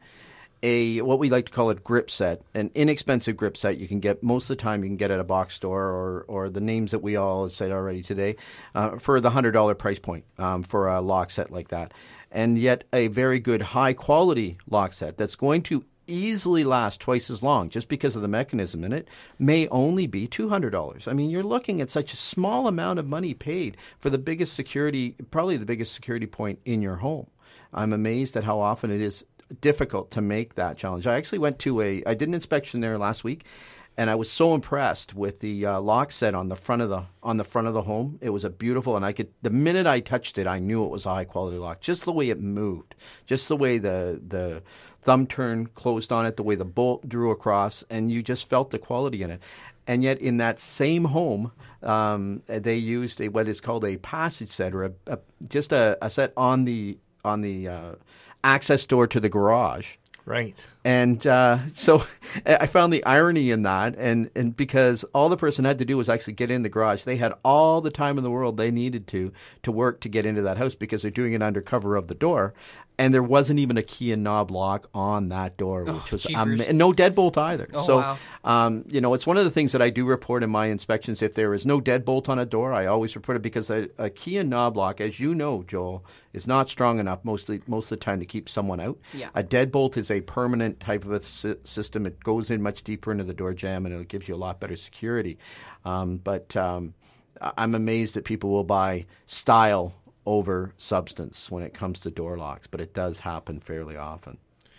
a what we like to call a grip set, an inexpensive grip set you can get most of the time you can get at a box store, or or the names that we all said already today, uh, for the one hundred dollars price point um, for a lock set like that. And yet a very good high quality lock set that's going to easily last twice as long, just because of the mechanism in it, may only be two hundred dollars. I mean, you're looking at such a small amount of money paid for the biggest security, probably the biggest security point in your home. I'm amazed at how often it is difficult to make that challenge. I actually went to a, I did an inspection there last week, and I was so impressed with the uh, lock set on the front of the on the front of the home. It was a beautiful, and I could, the minute I touched it, I knew it was a high quality lock. Just the way it moved, just the way the the thumb turn closed on it, the way the bolt drew across, and you just felt the quality in it. And yet, in that same home, um, they used a, what is called a passage set, or a, a, just a, a set on the on the uh, access door to the garage.
Right.
And uh, so I found the irony in that. And, and because all the person had to do was actually get in the garage, they had all the time in the world they needed to to work to get into that house because they're doing it under cover of the door. And there wasn't even a key and knob lock on that door, which
oh,
was um, and no deadbolt either.
Oh,
so,
wow.
um, you know, it's one of the things that I do report in my inspections. If there is no deadbolt on a door, I always report it because a, a key and knob lock, as you know, Joel, is not strong enough mostly most of the time to keep someone out.
Yeah.
A deadbolt is a permanent type of a sy- system. It goes in much deeper into the door jamb, and it gives you a lot better security. Um, but um, I'm amazed that people will buy style over substance when it comes to door locks, but it does happen fairly often.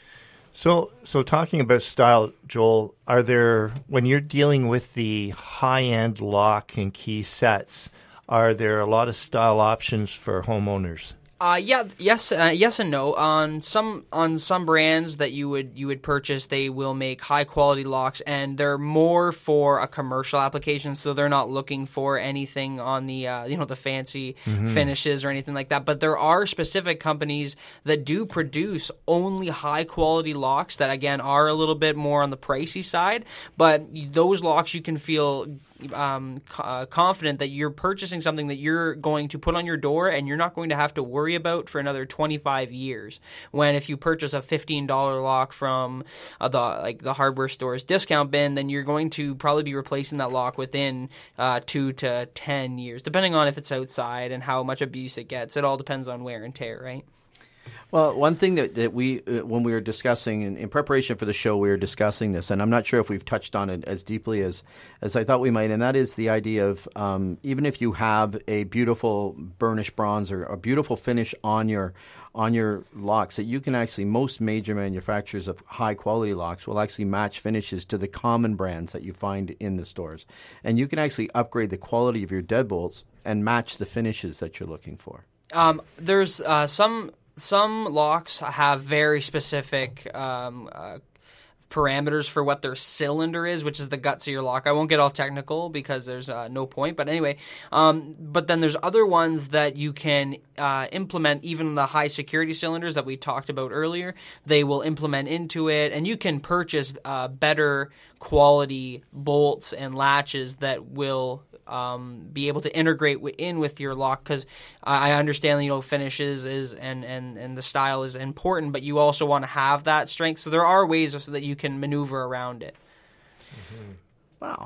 So, so talking about style, Joel, are there, when you're dealing with the high-end lock and key sets, are there a lot of style options for homeowners?
Uh, yeah, yes, uh, yes, and no. On some on some brands that you would you would purchase, they will make high quality locks, and they're more for a commercial application. So they're not looking for anything on the uh, you know the fancy mm-hmm. finishes or anything like that. But there are specific companies that do produce only high quality locks that again are a little bit more on the pricey side. But those locks you can feel Um, uh, confident that you're purchasing something that you're going to put on your door and you're not going to have to worry about for another twenty-five years. When if you purchase a fifteen dollars lock from uh, the like the hardware store's discount bin, then you're going to probably be replacing that lock within uh, two to ten years, depending on if it's outside and how much abuse it gets. It all depends on wear and tear, right?
Well, one thing that, that we, uh, when we were discussing, in, in preparation for the show, we were discussing this, and I'm not sure if we've touched on it as deeply as, as I thought we might, and that is the idea of um, even if you have a beautiful burnished bronze or a beautiful finish on your on your locks, that you can actually, most major manufacturers of high-quality locks will actually match finishes to the common brands that you find in the stores. And you can actually upgrade the quality of your deadbolts and match the finishes that you're looking for.
Um, there's uh, some... Some locks have very specific um, uh, parameters for what their cylinder is, which is the guts of your lock. I won't get all technical because there's uh, no point. But anyway, um, but then there's other ones that you can uh, implement, even the high security cylinders that we talked about earlier. They will implement into it, and you can purchase uh, better quality bolts and latches that will Um, be able to integrate w- in with your lock, because I understand, you know, finishes is and, and, and the style is important, but you also want to have that strength. So there are ways so that you can maneuver around it.
Mm-hmm. Wow,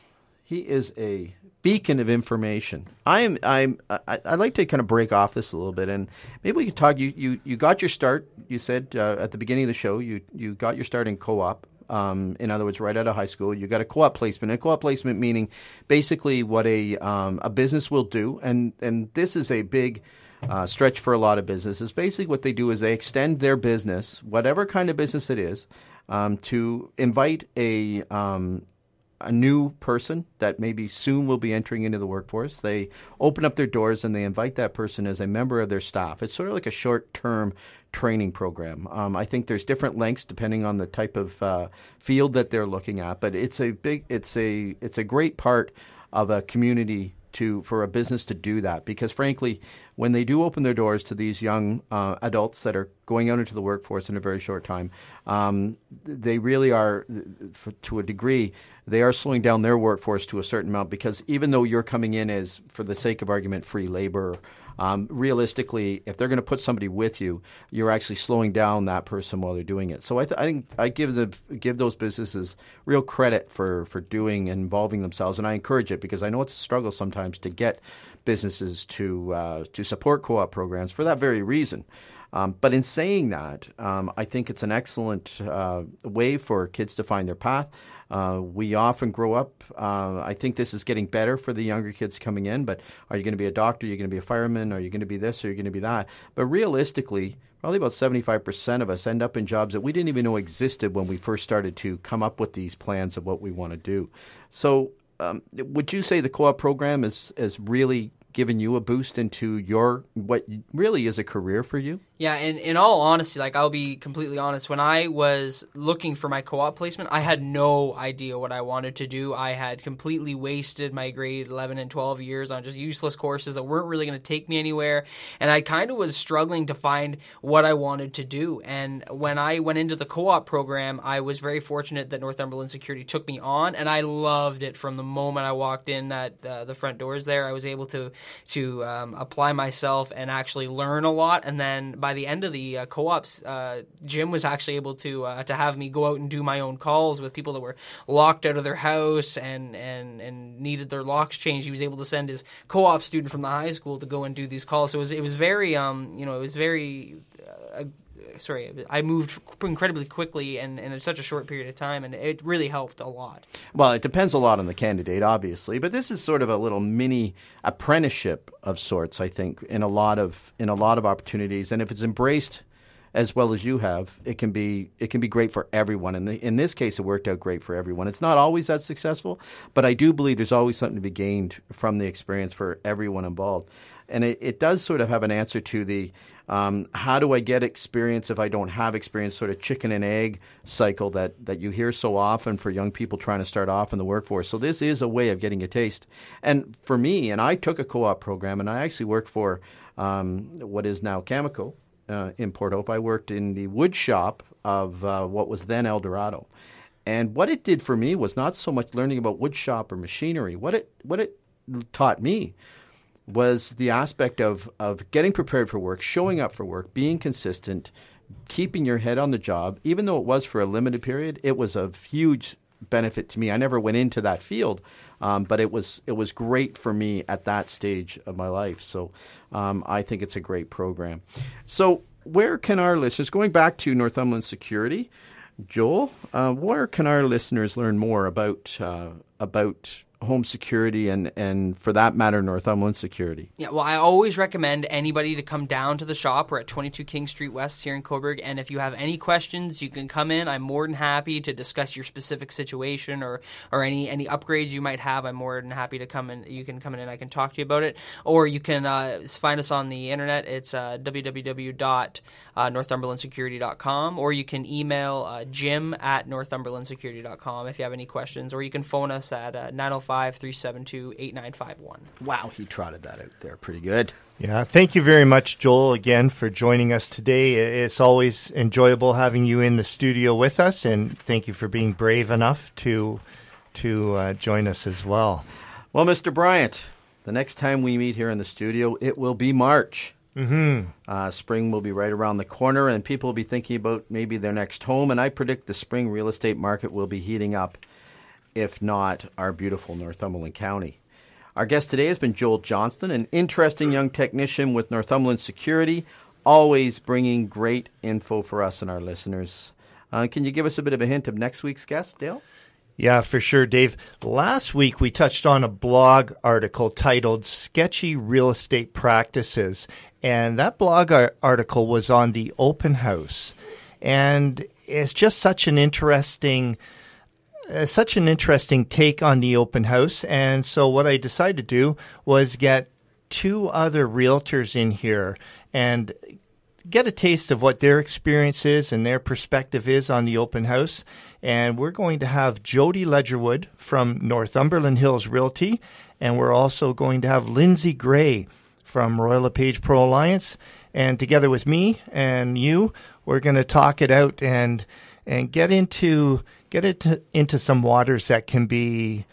he is a beacon of information. I am. I'm. I, I'd like to kind of break off this a little bit, and maybe we could talk. You you, you got your start. You said uh, at the beginning of the show, you you got your start in co-op. Um, in other words, right out of high school, you got a co-op placement. A co-op placement meaning basically what a um, a business will do, and and this is a big uh, stretch for a lot of businesses. Basically, what they do is they extend their business, whatever kind of business it is, um, to invite a um, a new person that maybe soon will be entering into the workforce. They open up their doors and they invite that person as a member of their staff. It's sort of like a short-term training program. Um, I think there's different lengths depending on the type of uh, field that they're looking at, but it's a big, it's a, it's a great part of a community to for a business to do that, because frankly, when they do open their doors to these young uh, adults that are going out into the workforce in a very short time, um, they really are, for, to a degree, they are slowing down their workforce to a certain amount, because even though you're coming in as, for the sake of argument, free labor, um, realistically, if they're going to put somebody with you, you're actually slowing down that person while they're doing it. So I, th- I think I give the give those businesses real credit for, for doing and involving themselves, and I encourage it, because I know it's a struggle sometimes to get businesses to uh, to support co-op programs for that very reason. Um, but in saying that, um, I think it's an excellent uh, way for kids to find their path. Uh, we often grow up. Uh, I think this is getting better for the younger kids coming in. But are you going to be a doctor? Are you going to be a fireman? Are you going to be this? Or are you going to be that? But realistically, probably about seventy-five percent of us end up in jobs that we didn't even know existed when we first started to come up with these plans of what we want to do. So um, would you say the co-op program is, is really given you a boost into your what really is a career for you?
Yeah, and in all honesty, like I'll be completely honest, when I was looking for my co-op placement, I had no idea what I wanted to do. I had completely wasted my grade eleven and twelve years on just useless courses that weren't really going to take me anywhere, and I kind of was struggling to find what I wanted to do. And when I went into the co-op program, I was very fortunate that Northumberland Security took me on, and I loved it from the moment I walked in at uh, the front doors there. I was able to, to um, apply myself and actually learn a lot, and then by the end of the uh, co-ops, uh, Jim was actually able to uh, to have me go out and do my own calls with people that were locked out of their house and, and, and needed their locks changed. He was able to send his co-op student from the high school to go and do these calls. So it was it was very um you know it was very uh, sorry I moved incredibly quickly and, and in such a short period of time, and it really helped a lot.
Well, it depends a lot on the candidate, obviously, but this is sort of a little mini apprenticeship of sorts, I think, in a lot of in a lot of opportunities. And if it's embraced as well as you have, it can be it can be great for everyone. And in, in this case, it worked out great for everyone. It's not always that successful, but I do believe there's always something to be gained from the experience for everyone involved. And it, it does sort of have an answer to the um, how do I get experience if I don't have experience, sort of chicken and egg cycle that, that you hear so often for young people trying to start off in the workforce. So this is a way of getting a taste. And for me, and I took a co-op program, and I actually worked for um, what is now Cameco uh, in Port Hope. I worked in the wood shop of uh, what was then El Dorado. And what it did for me was not so much learning about wood shop or machinery. What it what it taught me was the aspect of, of getting prepared for work, showing up for work, being consistent, keeping your head on the job. Even though it was for a limited period, it was a huge benefit to me. I never went into that field, um, but it was it was great for me at that stage of my life. So um, I think it's a great program. So where can our listeners, going back to Northumberland Security, Joel, uh, where can our listeners learn more about uh, about home security and, and for that matter, Northumberland Security?
Yeah, well, I always recommend anybody to come down to the shop. We're at twenty-two King Street West here in Cobourg, and if you have any questions, you can come in. I'm more than happy to discuss your specific situation or, or any, any upgrades you might have. I'm more than happy to come in. You can come in and I can talk to you about it. Or you can uh, find us on the internet. It's uh, w w w dot northumberland security dot com, or you can email uh, jim at northumberland security dot com if you have any questions, or you can phone us at uh, nine oh five, three seven two, eight nine five one.
Wow, he trotted that out there pretty good.
Yeah, thank you very much, Joel, again, for joining us today. It's always enjoyable having you in the studio with us, and thank you for being brave enough to to uh, join us as well.
Well, Mister Bryant, the next time we meet here in the studio, it will be March.
Mm-hmm.
Uh, spring will be right around the corner, and people will be thinking about maybe their next home, and I predict the spring real estate market will be heating up, if not our beautiful Northumberland County. Our guest today has been Joel Johnston, an interesting young technician with Northumberland Security, always bringing great info for us and our listeners. Uh, can you give us a bit of a hint of next week's guest, Dale?
Yeah, for sure, Dave. Last week we touched on a blog article titled Sketchy Real Estate Practices, and that blog article was on the open house. And it's just such an interesting uh, such an interesting take on the open house. And so what I decided to do was get two other realtors in here and get a taste of what their experience is and their perspective is on the open house. And we're going to have Jody Ledgerwood from Northumberland Hills Realty, and we're also going to have Lindsay Gray from Royal LePage Pro Alliance. And together with me and you, we're going to talk it out and and get into get it to, into some waters that can be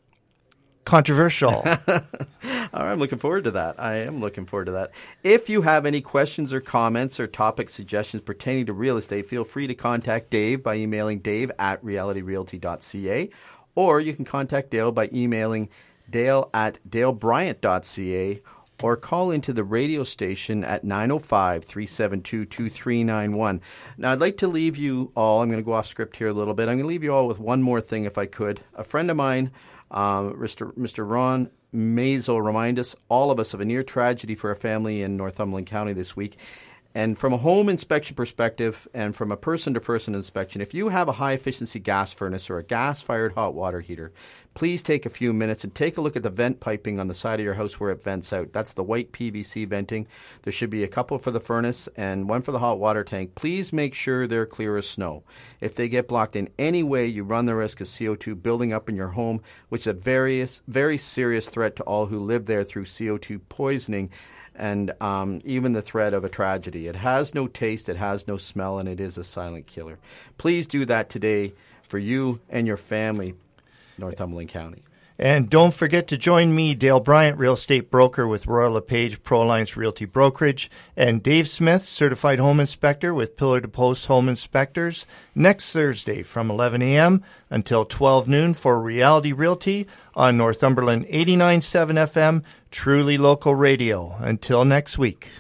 controversial.
All right, I'm looking forward to that. I am looking forward to that. If you have any questions or comments or topic suggestions pertaining to real estate, feel free to contact Dave by emailing dave at reality realty dot c a, or you can contact Dale by emailing dale at dale bryant dot c a, or call into the radio station at nine oh five, three seven two, two three nine one. Now, I'd like to leave you all, I'm going to go off script here a little bit. I'm going to leave you all with one more thing if I could. A friend of mine, Um, Mister Mister Ron Mazel, reminded us, all of us, of a near tragedy for a family in Northumberland County this week. And from a home inspection perspective and from a person-to-person inspection, if you have a high-efficiency gas furnace or a gas-fired hot water heater, please take a few minutes and take a look at the vent piping on the side of your house where it vents out. That's the white P V C venting. There should be a couple for the furnace and one for the hot water tank. Please make sure they're clear as snow. If they get blocked in any way, you run the risk of C O two building up in your home, which is a very, very serious threat to all who live there through C O two poisoning and um, even the threat of a tragedy. It has no taste, it has no smell, and it is a silent killer. Please do that today for you and your family, Northumberland County.
And don't forget to join me, Dale Bryant, real estate broker with Royal LePage Pro Alliance Realty Brokerage, and Dave Smith, certified home inspector with Pillar to Post Home Inspectors, next Thursday from eleven a.m. until twelve noon for Reality Realty on Northumberland eighty-nine point seven F M, truly local radio. Until next week.